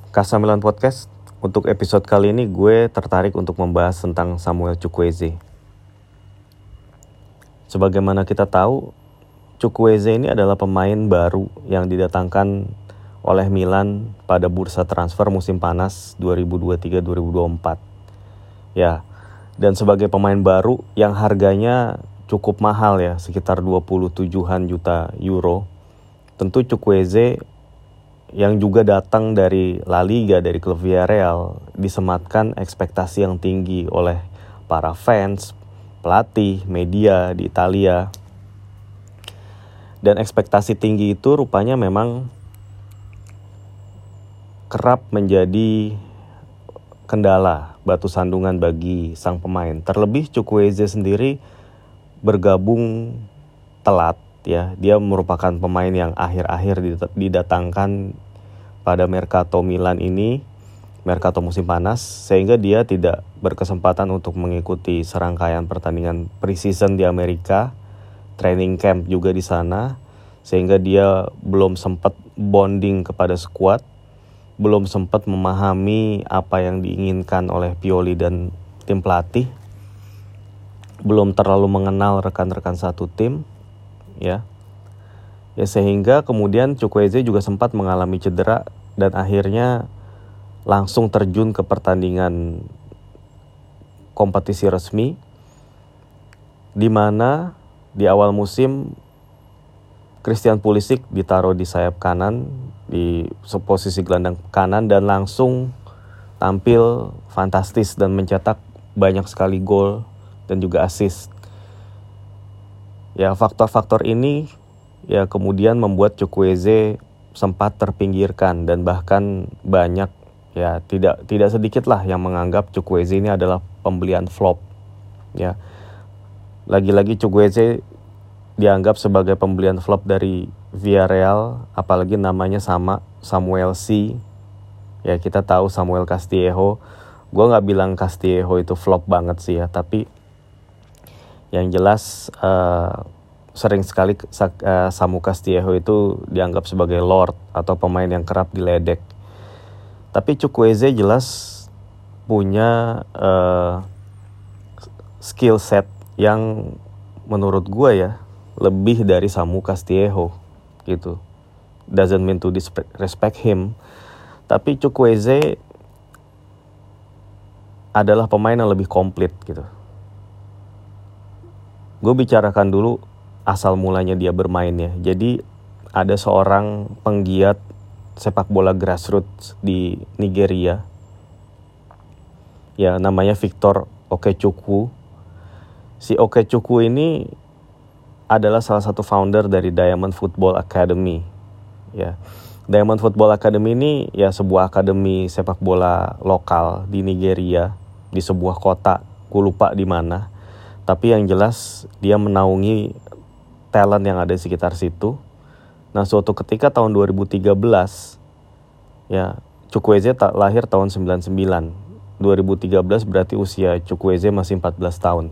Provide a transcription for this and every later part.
Kasamilan Podcast. Untuk episode kali ini gue tertarik untuk membahas tentang Samuel Chukwueze. Sebagaimana kita tahu, Chukwueze ini adalah pemain baru yang didatangkan oleh Milan pada bursa transfer musim panas 2023-2024. Ya, dan sebagai pemain baru yang harganya cukup mahal ya, sekitar 27-an juta euro. Tentu Chukwueze yang juga datang dari La Liga, dari klub Villarreal, disematkan ekspektasi yang tinggi oleh para fans, pelatih, media di Italia. Dan ekspektasi tinggi itu rupanya memang kerap menjadi kendala, batu sandungan bagi sang pemain. Terlebih Chukwueze sendiri bergabung telat. Ya, dia merupakan pemain yang akhir-akhir didatangkan pada Mercato Milan ini, Mercato musim panas, sehingga dia tidak berkesempatan untuk mengikuti serangkaian pertandingan preseason di Amerika, training camp juga di sana, sehingga dia belum sempat bonding kepada skuad, belum sempat memahami apa yang diinginkan oleh Pioli dan tim pelatih, belum terlalu mengenal rekan-rekan satu tim. Ya, sehingga kemudian Chukwueze juga sempat mengalami cedera dan akhirnya langsung terjun ke pertandingan kompetisi resmi, di mana di awal musim Christian Pulisic ditaruh di sayap kanan, di posisi gelandang kanan, dan langsung tampil fantastis dan mencetak banyak sekali gol dan juga assist. Ya, faktor-faktor ini ya kemudian membuat Chukwueze sempat terpinggirkan, dan bahkan banyak ya tidak sedikit lah yang menganggap Chukwueze ini adalah pembelian flop. Ya. Lagi-lagi Chukwueze dianggap sebagai pembelian flop dari Villarreal, apalagi namanya sama Samuel C. Ya, kita tahu Samuel Castillejo. Gue nggak bilang Castillejo itu flop banget sih ya, tapi yang jelas sering sekali Samu Castillejo itu dianggap sebagai lord atau pemain yang kerap diledek. Tapi Chukwueze jelas punya skill set yang menurut gue ya lebih dari Samu Castillejo gitu. Doesn't mean to disrespect him, tapi Chukwueze adalah pemain yang lebih komplit gitu. Gue bicarakan dulu asal mulanya dia bermain ya. Jadi ada seorang penggiat sepak bola grassroots di Nigeria. Ya, namanya Victor Okechukwu. Si Okechukwu ini adalah salah satu founder dari Diamond Football Academy. Ya. Diamond Football Academy ini ya sebuah akademi sepak bola lokal di Nigeria, di sebuah kota, gue lupa di mana. Tapi yang jelas dia menaungi talent yang ada di sekitar situ. Nah, suatu ketika tahun 2013 ya, Chukwueze lahir tahun 99. 2013 berarti usia Chukwueze masih 14 tahun.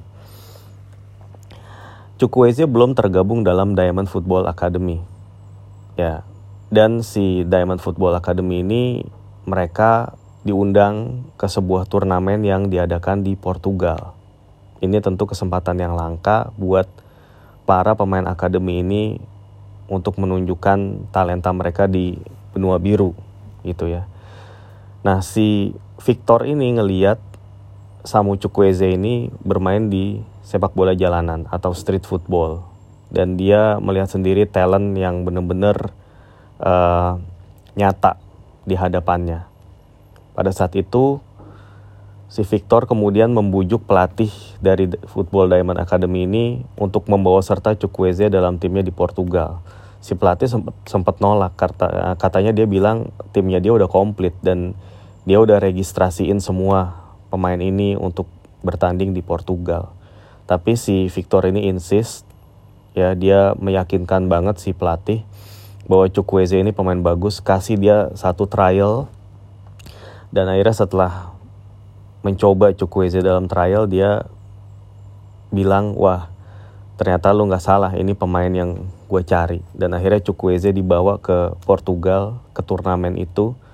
Chukwueze belum tergabung dalam Diamond Football Academy. Ya. Dan si Diamond Football Academy ini mereka diundang ke sebuah turnamen yang diadakan di Portugal. Ini tentu kesempatan yang langka buat para pemain akademi ini untuk menunjukkan talenta mereka di benua biru gitu ya. Nah, si Victor ini ngelihat Samu Chukwueze ini bermain di sepak bola jalanan atau street football, dan dia melihat sendiri talent yang benar-benar nyata di hadapannya. Pada saat itu si Victor kemudian membujuk pelatih dari Football Diamond Academy ini untuk membawa serta Chukwueze dalam timnya di Portugal. Si pelatih sempat nolak, katanya dia bilang timnya dia udah komplit dan dia udah registrasiin semua pemain ini untuk bertanding di Portugal. Tapi si Victor ini insist, ya dia meyakinkan banget si pelatih bahwa Chukwueze ini pemain bagus, kasih dia satu trial. Dan akhirnya setelah mencoba Chukwueze dalam trial, dia bilang, wah ternyata lu gak salah, ini pemain yang gue cari. Dan akhirnya Chukwueze dibawa ke Portugal, ke turnamen itu,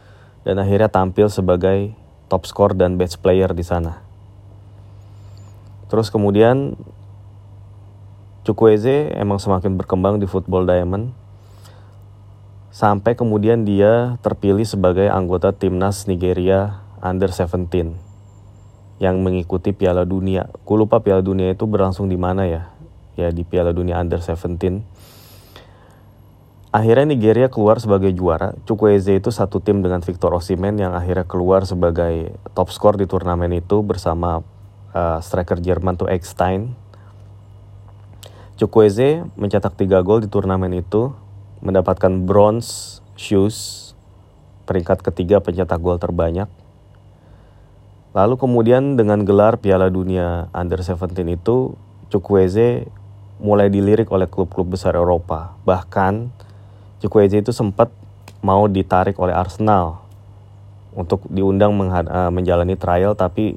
dan akhirnya tampil sebagai top skor dan best player di sana. Terus kemudian Chukwueze emang semakin berkembang di Football Diamond sampai kemudian dia terpilih sebagai anggota timnas Nigeria Under 17 yang mengikuti Piala Dunia. Gue lupa Piala Dunia itu berlangsung di mana ya. Ya di Piala Dunia Under 17. Akhirnya Nigeria keluar sebagai juara. Chukwueze itu satu tim dengan Victor Osimhen yang akhirnya keluar sebagai top skor di turnamen itu bersama striker Jerman tuh Eckstein. Chukwueze mencetak 3 gol di turnamen itu, mendapatkan bronze shoes, peringkat ketiga pencetak gol terbanyak. Lalu kemudian dengan gelar Piala Dunia Under 17 itu, Chukwueze mulai dilirik oleh klub-klub besar Eropa. Bahkan Chukwueze itu sempat mau ditarik oleh Arsenal untuk diundang menjalani trial, tapi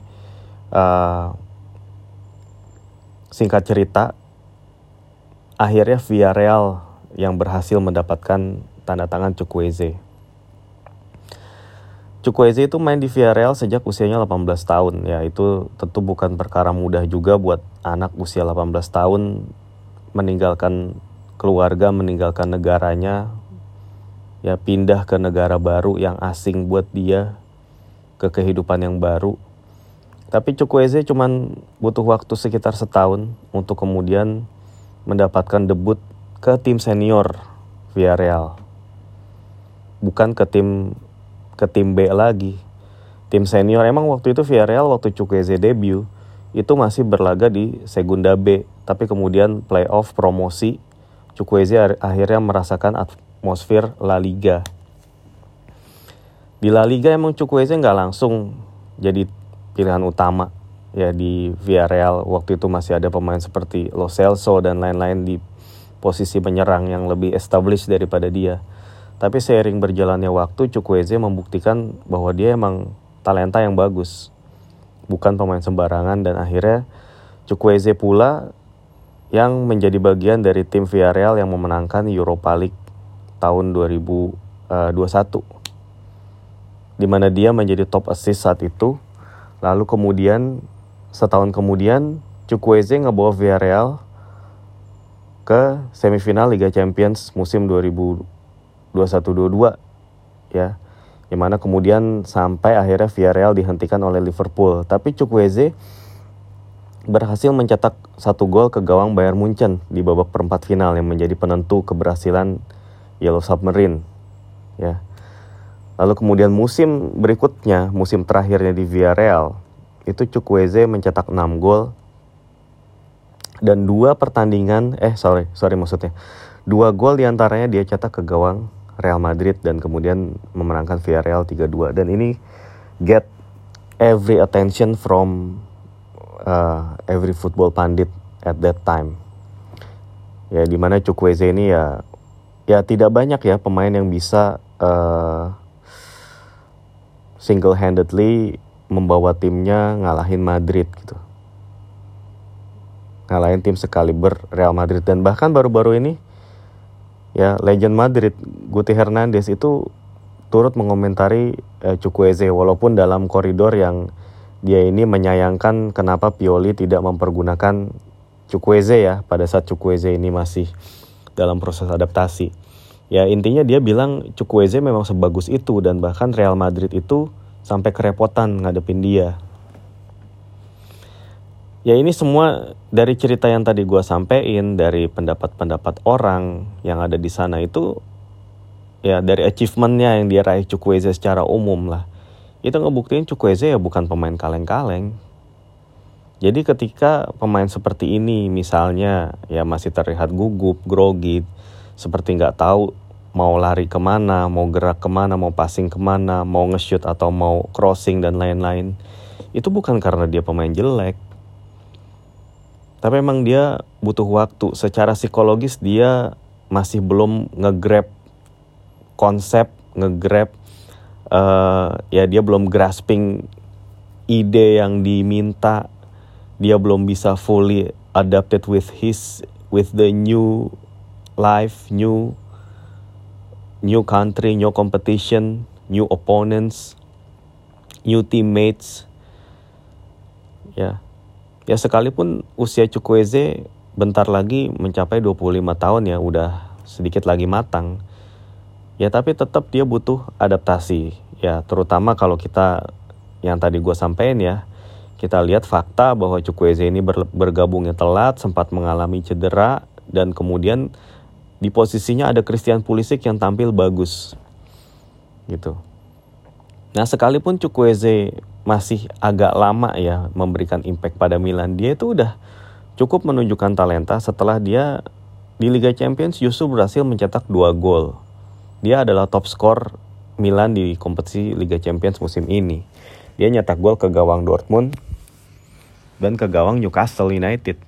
singkat cerita akhirnya Villarreal yang berhasil mendapatkan tanda tangan Chukwueze. Chukwueze itu main di Villarreal sejak usianya 18 tahun. Ya itu tentu bukan perkara mudah juga buat anak usia 18 tahun meninggalkan keluarga, meninggalkan negaranya, ya pindah ke negara baru yang asing buat dia, ke kehidupan yang baru. Tapi Chukwueze cuman butuh waktu sekitar setahun untuk kemudian mendapatkan debut ke tim senior Villarreal. Bukan ke tim B lagi. Tim senior, emang waktu itu Villarreal waktu Chukwueze debut itu masih berlaga di Segunda B, tapi kemudian playoff promosi, Chukwueze akhirnya merasakan atmosfer La Liga. Di La Liga emang Chukwueze nggak langsung jadi pilihan utama ya di Villarreal. Waktu itu masih ada pemain seperti Lo Celso dan lain-lain di posisi penyerang yang lebih established daripada dia. Tapi seiring berjalannya waktu, Chukwueze membuktikan bahwa dia emang talenta yang bagus, bukan pemain sembarangan, dan akhirnya Chukwueze pula yang menjadi bagian dari tim Villarreal yang memenangkan Europa League tahun 2021, di mana dia menjadi top assist saat itu. Lalu kemudian setahun kemudian Chukwueze ngebawa Villarreal ke semifinal Liga Champions musim 2021-22 ya. Dimana kemudian sampai akhirnya Villarreal dihentikan oleh Liverpool. Tapi Chukwueze berhasil mencetak 1 gol ke gawang Bayern Munchen di babak perempat final yang menjadi penentu keberhasilan Yellow Submarine ya. Lalu kemudian musim berikutnya, musim terakhirnya di Villarreal, itu Chukwueze mencetak 6 gol dan 2 gol diantaranya dia cetak ke gawang Real Madrid dan kemudian memenangkan Villarreal 3-2. Dan ini get every attention from every football pundit at that time. Ya, dimana Chukwueze ini ya tidak banyak ya pemain yang bisa single-handedly membawa timnya ngalahin Madrid gitu. Ngalahin tim sekaliber Real Madrid. Dan bahkan baru-baru ini ya legend Madrid Guti Hernandez itu turut mengomentari Chukwueze, walaupun dalam koridor yang dia ini menyayangkan kenapa Pioli tidak mempergunakan Chukwueze ya pada saat Chukwueze ini masih dalam proses adaptasi. Ya intinya dia bilang Chukwueze memang sebagus itu dan bahkan Real Madrid itu sampai kerepotan ngadepin dia. Ya ini semua dari cerita yang tadi gue sampein, dari pendapat-pendapat orang yang ada di sana itu, ya dari achievementnya yang dia raih Chukwueze secara umum lah. Itu ngebuktiin Chukwueze ya bukan pemain kaleng-kaleng. Jadi ketika pemain seperti ini misalnya ya masih terlihat gugup, grogi, seperti nggak tahu mau lari kemana, mau gerak kemana, mau passing kemana, mau nge-shoot atau mau crossing dan lain-lain, itu bukan karena dia pemain jelek. Tapi emang dia butuh waktu. Secara psikologis dia masih belum nge-grab konsep, nge-grab ya dia belum grasping ide yang diminta. Dia belum bisa fully adapted with the new life, new country, new competition. new opponents, new teammates. Ya. Ya sekalipun usia Chukwueze bentar lagi mencapai 25 tahun ya, udah sedikit lagi matang. Ya tapi tetap dia butuh adaptasi. Ya terutama kalau kita yang tadi gue sampein ya, kita lihat fakta bahwa Chukwueze ini bergabungnya telat, sempat mengalami cedera, dan kemudian di posisinya ada Christian Pulisic yang tampil bagus gitu. Nah sekalipun Chukwueze masih agak lama ya memberikan impact pada Milan, dia itu udah cukup menunjukkan talenta setelah dia di Liga Champions justru berhasil mencetak 2 gol. Dia adalah top skor Milan di kompetisi Liga Champions musim ini. Dia nyetak gol ke gawang Dortmund dan ke gawang Newcastle United.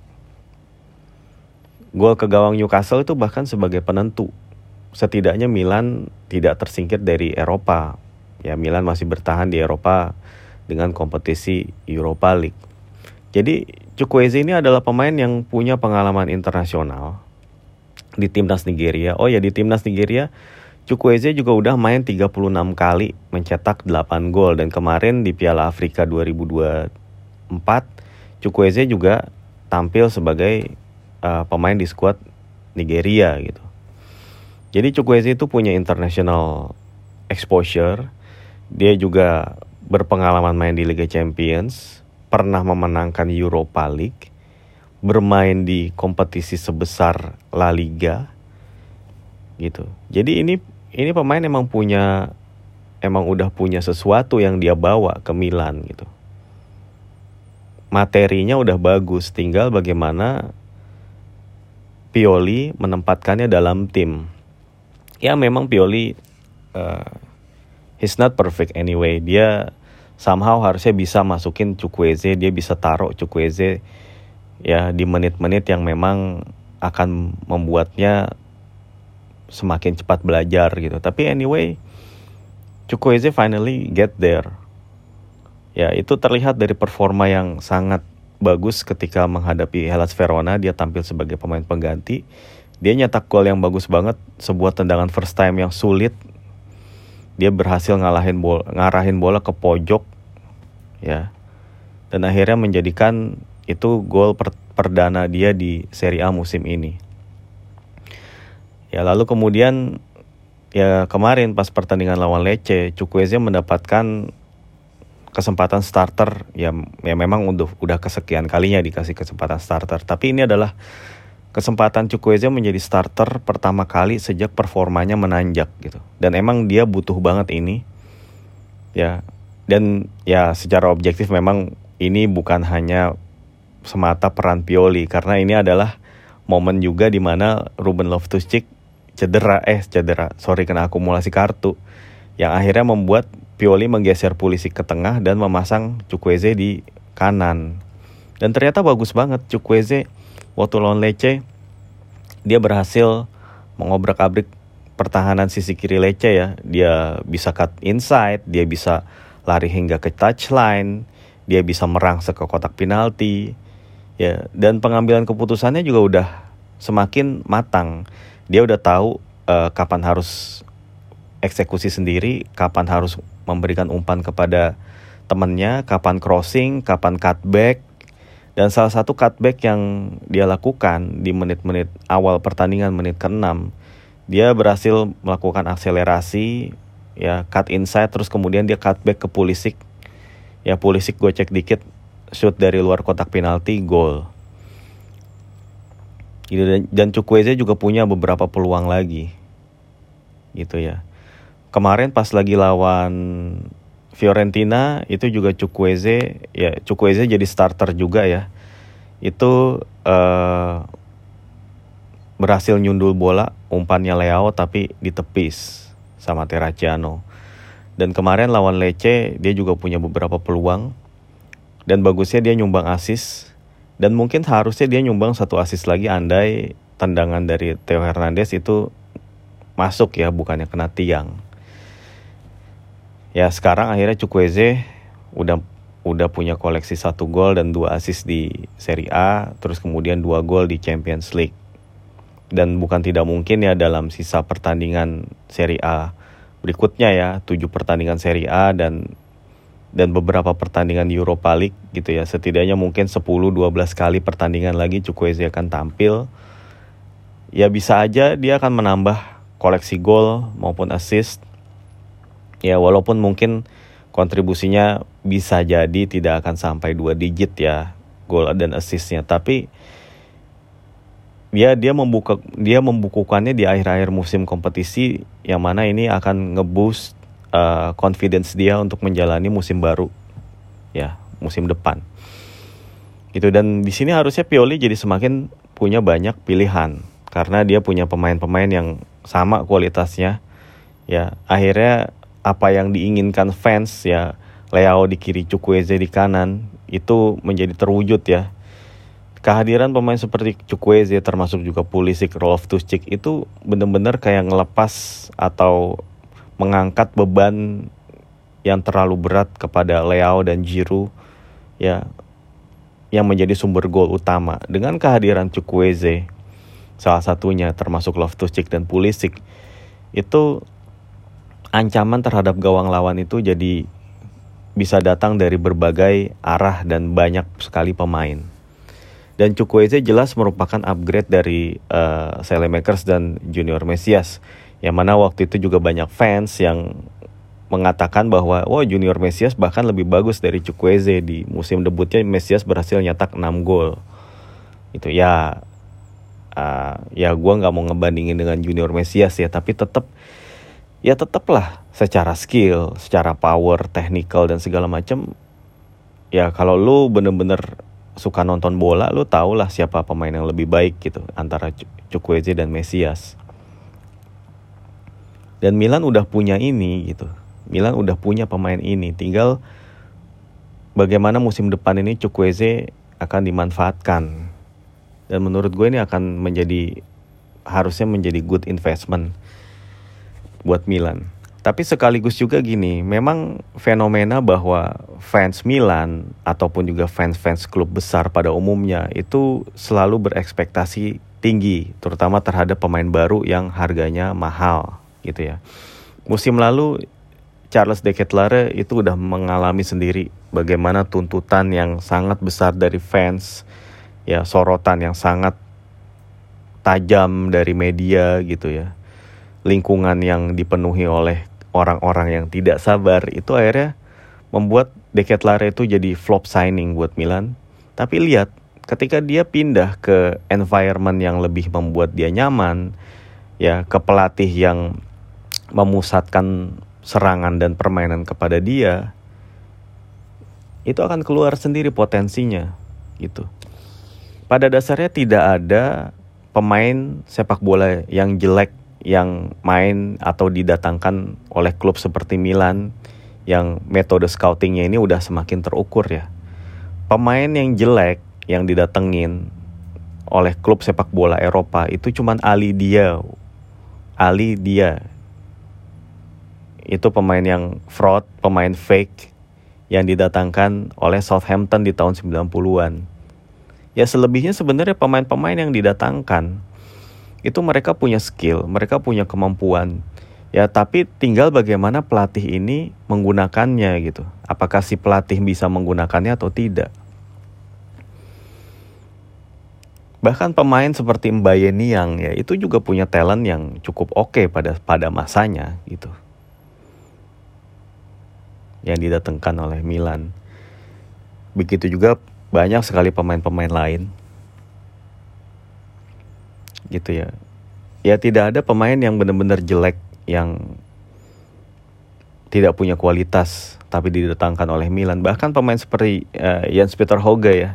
Gol ke gawang Newcastle itu bahkan sebagai penentu. Setidaknya Milan tidak tersingkir dari Eropa. Ya Milan masih bertahan di Eropa dengan kompetisi Europa League. Jadi Chukwueze ini adalah pemain yang punya pengalaman internasional di timnas Nigeria. Oh ya, di timnas Nigeria Chukwueze juga udah main 36 kali, mencetak 8 gol. Dan kemarin di Piala Afrika 2024 Chukwueze juga tampil sebagai pemain di skuad Nigeria gitu. Jadi Chukwueze itu punya international exposure. Dia juga berpengalaman main di Liga Champions, pernah memenangkan Europa League, bermain di kompetisi sebesar La Liga gitu. Jadi ini pemain emang udah punya sesuatu yang dia bawa ke Milan gitu. Materinya udah bagus, tinggal bagaimana Pioli menempatkannya dalam tim. Ya memang Pioli he's not perfect anyway. Dia somehow harusnya bisa masukin Chukwueze, dia bisa taruh Chukwueze ya di menit-menit yang memang akan membuatnya semakin cepat belajar gitu. Tapi anyway, Chukwueze finally get there. Ya itu terlihat dari performa yang sangat bagus ketika menghadapi Hellas Verona. Dia tampil sebagai pemain pengganti. Dia nyetak gol yang bagus banget, sebuah tendangan first time yang sulit. Dia berhasil ngarahin bola ke pojok ya. Dan akhirnya menjadikan itu gol perdana dia di Serie A musim ini. Ya lalu kemudian ya kemarin pas pertandingan lawan Lecce, Chukwueze mendapatkan kesempatan starter ya memang udah kesekian kalinya dikasih kesempatan starter, tapi ini adalah kesempatan Chukwueze menjadi starter pertama kali sejak performanya menanjak gitu. Dan emang dia butuh banget ini. Ya. Dan ya secara objektif memang ini bukan hanya semata peran Pioli, karena ini adalah momen juga di mana Ruben Loftus-Cheek kena akumulasi kartu yang akhirnya membuat Pioli menggeser Pulisic ke tengah dan memasang Chukwueze di kanan. Dan ternyata bagus banget Chukwueze waktu lawan Lecce. Dia berhasil mengobrak-abrik pertahanan sisi kiri Lecce ya. Dia bisa cut inside, dia bisa lari hingga ke touchline, dia bisa merangsek ke kotak penalti. Ya, dan pengambilan keputusannya juga udah semakin matang. Dia udah tahu kapan harus eksekusi sendiri, kapan harus memberikan umpan kepada temannya, kapan crossing, kapan cutback. Dan salah satu cutback yang dia lakukan di menit-menit awal pertandingan, menit ke-6, dia berhasil melakukan akselerasi, ya cut inside, terus kemudian dia cutback ke Pulisic. Ya Pulisic gocek dikit, shoot dari luar kotak penalti, gol. Dan Chukwueze juga punya beberapa peluang lagi. Gitu ya. Kemarin pas lagi lawan Fiorentina itu juga Chukwueze jadi starter juga ya. Itu berhasil nyundul bola, umpannya Leao tapi ditepis sama Terracciano. Dan kemarin lawan Lecce dia juga punya beberapa peluang. Dan bagusnya dia nyumbang assist. Dan mungkin harusnya dia nyumbang 1 assist lagi andai tendangan dari Theo Hernandez itu masuk ya, bukannya kena tiang. Ya sekarang akhirnya Chukwueze udah punya koleksi 1 gol dan 2 assist di Serie A, terus kemudian 2 gol di Champions League. Dan bukan tidak mungkin ya dalam sisa pertandingan Serie A berikutnya ya, 7 pertandingan Serie A dan beberapa pertandingan Europa League gitu ya. Setidaknya mungkin 10-12 kali pertandingan lagi Chukwueze akan tampil. Ya bisa aja dia akan menambah koleksi gol maupun assist. Ya walaupun mungkin kontribusinya bisa jadi tidak akan sampai 2 digit ya gol dan assistnya, tapi dia membukukannya di akhir-akhir musim kompetisi, yang mana ini akan ngeboost confidence dia untuk menjalani musim baru ya, musim depan gitu. Dan di sini harusnya Pioli jadi semakin punya banyak pilihan karena dia punya pemain-pemain yang sama kualitasnya ya. Akhirnya apa yang diinginkan fans ya, Leao di kiri, Chukwueze di kanan, itu menjadi terwujud ya. Kehadiran pemain seperti Chukwueze termasuk juga Pulisic, Loftus-Cheek itu benar-benar kayak ngelepas atau mengangkat beban yang terlalu berat kepada Leao dan Giroud ya, yang menjadi sumber gol utama. Dengan kehadiran Chukwueze salah satunya, termasuk Loftus-Cheek dan Pulisic, itu ancaman terhadap gawang lawan itu jadi bisa datang dari berbagai arah dan banyak sekali pemain. Dan Chukwueze jelas merupakan upgrade dari Saelemaekers dan Junior Mesias, yang mana waktu itu juga banyak fans yang mengatakan bahwa Junior Mesias bahkan lebih bagus dari Chukwueze. Di musim debutnya Mesias berhasil nyetak 6 gol. Itu ya gue nggak mau ngebandingin dengan Junior Mesias ya, tapi tetaplah secara skill, secara power, technical dan segala macam. Ya kalau lu bener-bener suka nonton bola, lu tau lah siapa pemain yang lebih baik gitu antara Chukwueze dan Mesias. Dan Milan udah punya ini gitu. Milan udah punya pemain ini. Tinggal bagaimana musim depan ini Chukwueze akan dimanfaatkan. Dan menurut gue ini akan harusnya menjadi good investment buat Milan. Tapi sekaligus juga gini, memang fenomena bahwa fans Milan ataupun juga fans-fans klub besar pada umumnya itu selalu berekspektasi tinggi, terutama terhadap pemain baru yang harganya mahal gitu ya. Musim lalu Charles De Ketelaere itu udah mengalami sendiri bagaimana tuntutan yang sangat besar dari fans, ya sorotan yang sangat tajam dari media gitu ya. Lingkungan yang dipenuhi oleh orang-orang yang tidak sabar, itu akhirnya membuat De Ketelaere itu jadi flop signing buat Milan. Tapi lihat, ketika dia pindah ke environment yang lebih membuat dia nyaman, ya ke pelatih yang memusatkan serangan dan permainan kepada dia, itu akan keluar sendiri potensinya gitu. Pada dasarnya tidak ada pemain sepak bola yang jelek yang main atau didatangkan oleh klub seperti Milan yang metode scoutingnya ini udah semakin terukur ya. Pemain yang jelek yang didatengin oleh klub sepak bola Eropa itu cuman Ali Dia. Itu pemain yang fraud, pemain fake yang didatangkan oleh Southampton di tahun 90-an. Ya selebihnya sebenarnya pemain-pemain yang didatangkan itu mereka punya skill, mereka punya kemampuan. Ya tapi tinggal bagaimana pelatih ini menggunakannya gitu. Apakah si pelatih bisa menggunakannya atau tidak. Bahkan pemain seperti Mbaye Niang ya itu juga punya talent yang cukup oke pada masanya gitu. Yang didatangkan oleh Milan. Begitu juga banyak sekali pemain-pemain lain. Gitu ya. Ya tidak ada pemain yang benar-benar jelek, yang tidak punya kualitas tapi didatangkan oleh Milan. Bahkan pemain seperti Jens-Peter Hauge ya,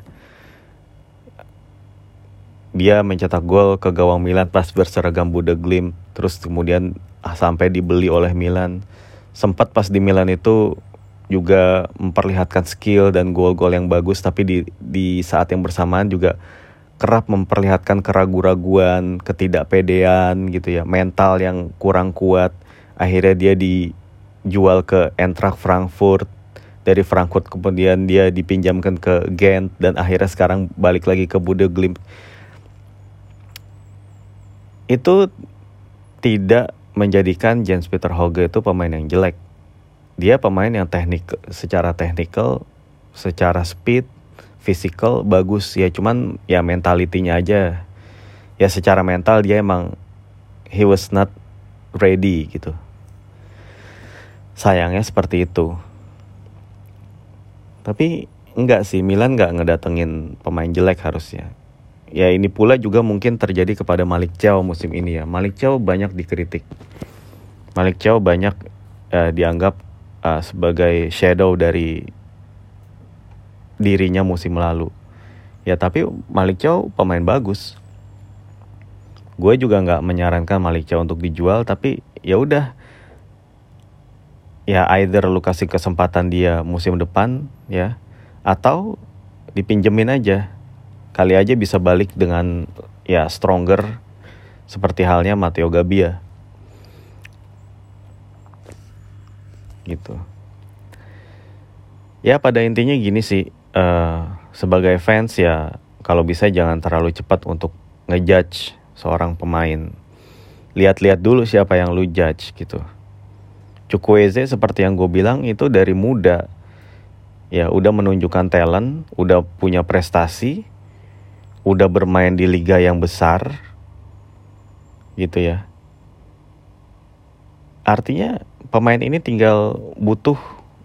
dia mencetak gol ke gawang Milan pas berseragam Bodo Glimt, terus kemudian sampai dibeli oleh Milan. Sempat pas di Milan itu juga memperlihatkan skill dan gol-gol yang bagus, tapi di saat yang bersamaan juga kerap memperlihatkan keraguan-raguan, ketidakpedean gitu ya, mental yang kurang kuat. Akhirnya dia dijual ke Eintracht Frankfurt. Dari Frankfurt kemudian dia dipinjamkan ke Gent dan akhirnya sekarang balik lagi ke Bodo Glimt. Itu tidak menjadikan Jens Peter Hauge itu pemain yang jelek. Dia pemain yang secara technical, secara speed, physical bagus ya, cuman ya mentalitinya aja. Ya secara mental dia emang he was not ready gitu. Sayangnya seperti itu. Tapi enggak sih, Milan enggak ngedatengin pemain jelek harusnya. Ya ini pula juga mungkin terjadi kepada Malick Thiaw musim ini ya. Malick Thiaw banyak dikritik. Malick Thiaw banyak dianggap sebagai shadow dari dirinya musim lalu. Ya tapi Malick Thiaw pemain bagus. Gue juga nggak menyarankan Malick Thiaw untuk dijual, tapi ya udah. Ya either lu kasih kesempatan dia musim depan ya, atau dipinjemin aja. Kali aja bisa balik dengan ya stronger seperti halnya Matteo Gabbia. Gitu. Ya pada intinya gini sih, sebagai fans ya kalau bisa jangan terlalu cepat untuk ngejudge seorang pemain. Lihat-lihat dulu siapa yang lu judge gitu. Chukwueze seperti yang gue bilang itu dari muda ya udah menunjukkan talent, udah punya prestasi, udah bermain di liga yang besar gitu ya. Artinya pemain ini tinggal butuh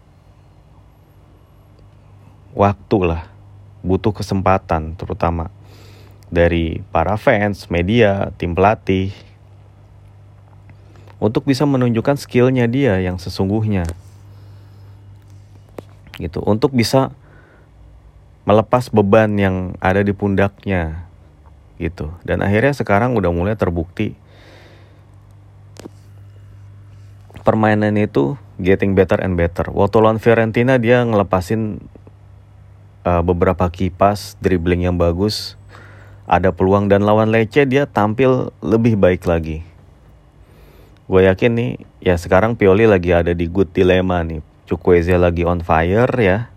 waktu lah, butuh kesempatan terutama dari para fans, media, tim pelatih untuk bisa menunjukkan skillnya dia yang sesungguhnya gitu, untuk bisa melepas beban yang ada di pundaknya gitu. Dan akhirnya sekarang udah mulai terbukti permainan itu getting better and better. Waktu lawan Fiorentina dia ngelepasin beberapa kipas, dribbling yang bagus, ada peluang, dan lawan Lecce dia tampil lebih baik lagi. Gue yakin nih, ya sekarang Pioli lagi ada di good dilemma nih. Chukwueze lagi on fire ya.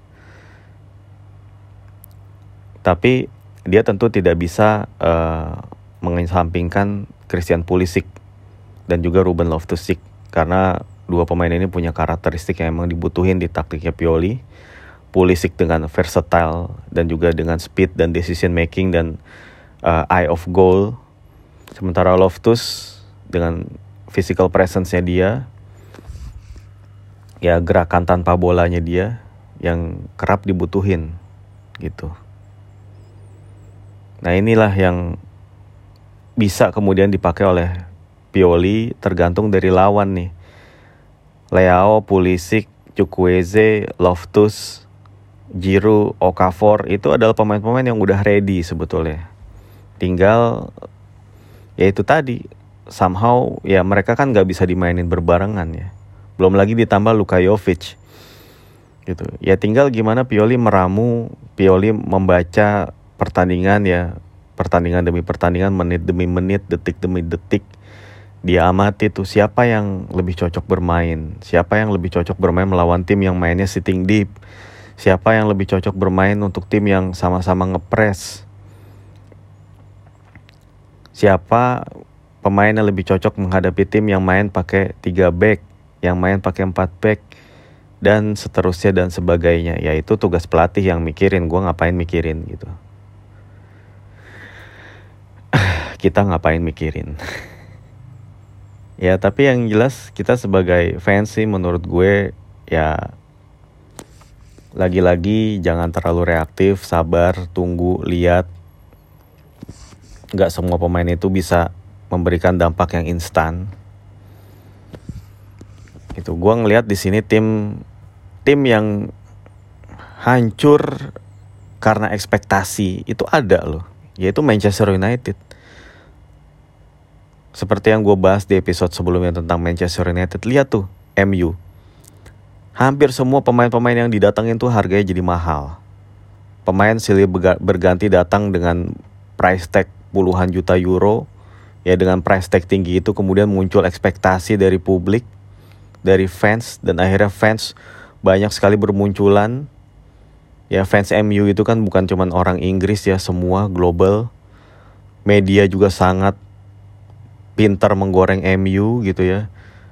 Tapi dia tentu tidak bisa mengesampingkan Christian Pulisic dan juga Ruben Loftus-Cheek. Karena dua pemain ini punya karakteristik yang emang dibutuhin di taktiknya Pioli. Pulisic dengan versatile dan juga dengan speed dan decision making dan eye of goal. Sementara Loftus dengan physical presence-nya dia, ya gerakan tanpa bolanya dia yang kerap dibutuhin gitu. Nah inilah yang bisa kemudian dipakai oleh Pioli tergantung dari lawan nih. Leao, Pulisic, Chukwueze, Loftus, Giroud, Okafor itu adalah pemain-pemain yang udah ready sebetulnya. Tinggal ya itu tadi, somehow ya mereka kan gak bisa dimainin berbarengan ya. Belum lagi ditambah Luka Jovic gitu. Ya tinggal gimana Pioli meramu, Pioli membaca pertandingan ya, pertandingan demi pertandingan, menit demi menit, detik demi detik. Dia amati tuh siapa yang lebih cocok bermain, siapa yang lebih cocok bermain melawan tim yang mainnya sitting deep, siapa yang lebih cocok bermain untuk tim yang sama-sama ngepres, siapa pemain yang lebih cocok menghadapi tim yang main pakai 3 back, yang main pakai 4 back, dan seterusnya dan sebagainya. Ya itu tugas pelatih yang mikirin, gue ngapain mikirin gitu. Kita ngapain mikirin. Ya tapi yang jelas kita sebagai fans sih menurut gue ya lagi-lagi jangan terlalu reaktif, sabar, tunggu, lihat. Gak semua pemain itu bisa memberikan dampak yang instan. Itu gue ngelihat di sini tim yang hancur karena ekspektasi itu ada loh, yaitu Manchester United. Seperti yang gue bahas di episode sebelumnya tentang Manchester United, lihat tuh MU. Hampir semua pemain-pemain yang didatangin tuh harganya jadi mahal. Pemain silih berganti datang dengan price tag puluhan juta euro. Ya dengan price tag tinggi itu kemudian muncul ekspektasi dari publik, dari fans, dan akhirnya fans banyak sekali bermunculan. Ya fans MU itu kan bukan cuma orang Inggris ya, semua global. Media juga sangat pintar menggoreng MU gitu ya.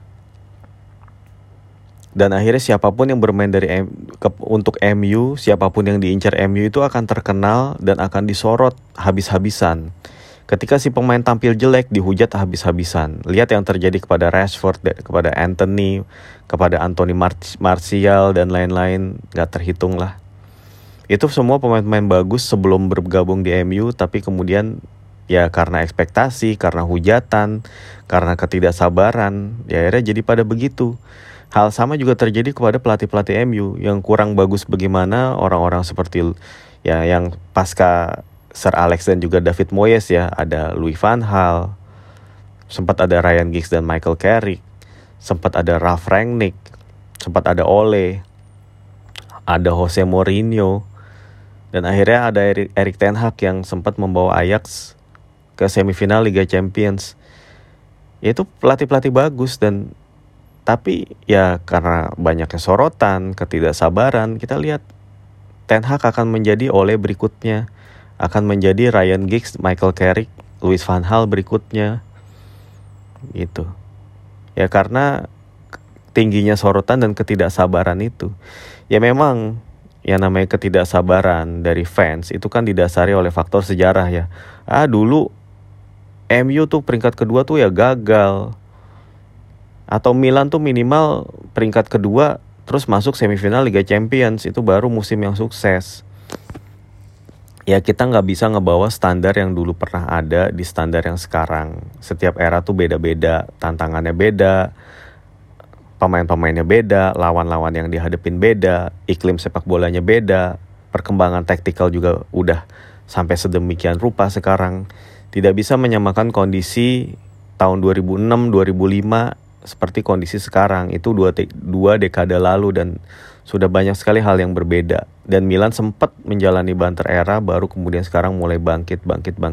Dan akhirnya siapapun yang bermain untuk MU, siapapun yang diincar MU itu akan terkenal dan akan disorot habis-habisan. Ketika si pemain tampil jelek, dihujat habis-habisan. Lihat yang terjadi kepada Rashford, kepada Anthony, kepada Anthony Martial dan lain-lain, gak terhitung lah. Itu semua pemain-pemain bagus sebelum bergabung di MU, tapi kemudian ya karena ekspektasi, karena hujatan, karena ketidaksabaran, ya akhirnya jadi pada begitu. Hal sama juga terjadi kepada pelatih-pelatih MU yang kurang bagus bagaimana orang-orang seperti ya yang pasca Sir Alex dan juga David Moyes ya, ada Louis van Gaal, sempat ada Ryan Giggs dan Michael Carrick, sempat ada Ralf Rangnick, sempat ada Ole, ada Jose Mourinho, dan akhirnya ada Erik ten Hag yang sempat membawa Ajax ke semifinal Liga Champions. Itu pelatih-pelatih bagus tapi ya karena banyaknya sorotan, ketidaksabaran, kita lihat Ten Hag akan menjadi Ole berikutnya, akan menjadi Ryan Giggs, Michael Carrick, Louis van Gaal berikutnya, gitu. Ya karena tingginya sorotan dan ketidaksabaran itu. Ya memang yang namanya ketidaksabaran dari fans itu kan didasari oleh faktor sejarah ya. Dulu MU tuh peringkat kedua tuh ya gagal. Atau Milan tuh minimal peringkat kedua terus masuk semifinal Liga Champions, itu baru musim yang sukses. Ya kita gak bisa ngebawa standar yang dulu pernah ada di standar yang sekarang. Setiap era tuh beda-beda, tantangannya beda, pemain-pemainnya beda, lawan-lawan yang dihadapin beda, iklim sepak bolanya beda, perkembangan taktikal juga udah sampai sedemikian rupa sekarang. Tidak bisa menyamakan kondisi tahun 2006-2005 seperti kondisi sekarang. Itu dua dekade lalu dan sudah banyak sekali hal yang berbeda. Dan Milan sempat menjalani banter era, baru kemudian sekarang mulai bangkit.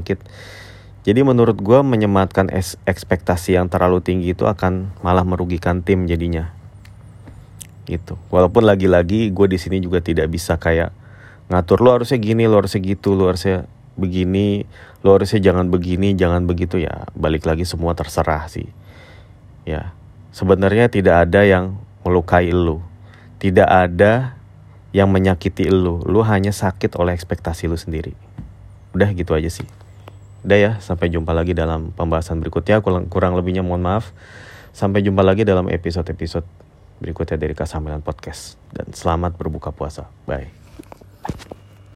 Jadi menurut gue menyematkan ekspektasi yang terlalu tinggi itu akan malah merugikan tim jadinya. Gitu. Walaupun lagi-lagi gue di sini juga tidak bisa kayak ngatur lo harusnya gini, lo harusnya gitu, lo harusnya begini, lo harusnya jangan begini, jangan begitu. Ya balik lagi semua terserah sih. Ya, sebenarnya tidak ada yang melukai lu. Tidak ada yang menyakiti lu. Lu hanya sakit oleh ekspektasi lu sendiri. Udah gitu aja sih. Udah ya, sampai jumpa lagi dalam pembahasan berikutnya. Kurang lebihnya mohon maaf. Sampai jumpa lagi dalam episode-episode berikutnya dari Kasamilan Podcast. Dan selamat berbuka puasa. Bye.